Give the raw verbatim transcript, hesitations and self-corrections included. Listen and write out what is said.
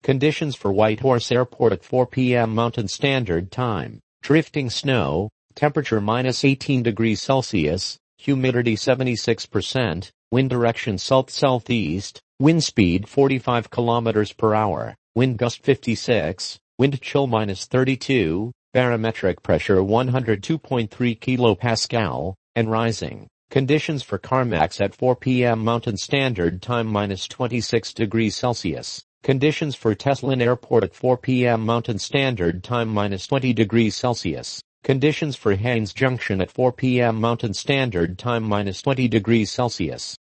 Conditions for Whitehorse Airport at four p m Mountain Standard Time. Drifting snow, temperature minus eighteen degrees Celsius, humidity seventy-six percent, wind direction south-southeast, wind speed forty-five kilometers per hour, wind gust fifty-six, wind chill minus thirty-two, barometric pressure one hundred two point three kilopascal, and rising. Conditions for CarMax at four p m Mountain Standard Time minus twenty-six degrees Celsius. Conditions for Teslin Airport at four p m Mountain Standard Time minus twenty degrees Celsius. Conditions for Haines Junction at four p m Mountain Standard Time minus twenty degrees Celsius.